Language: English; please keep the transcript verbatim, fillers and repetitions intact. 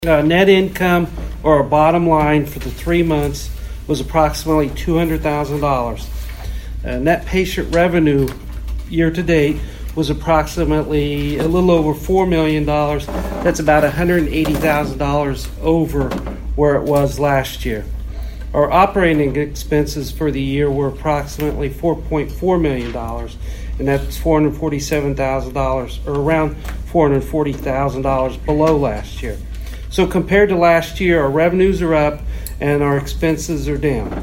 Uh, net income, or our bottom line for the three months, was approximately two hundred thousand dollars. Uh, net patient revenue year to date was approximately a little over four million dollars. That's about one hundred eighty thousand dollars over where it was last year. Our operating expenses for the year were approximately four point four million dollars, and that's four hundred forty-seven thousand dollars, or around four hundred forty thousand dollars below last year. So compared to last year, our revenues are up and our expenses are down.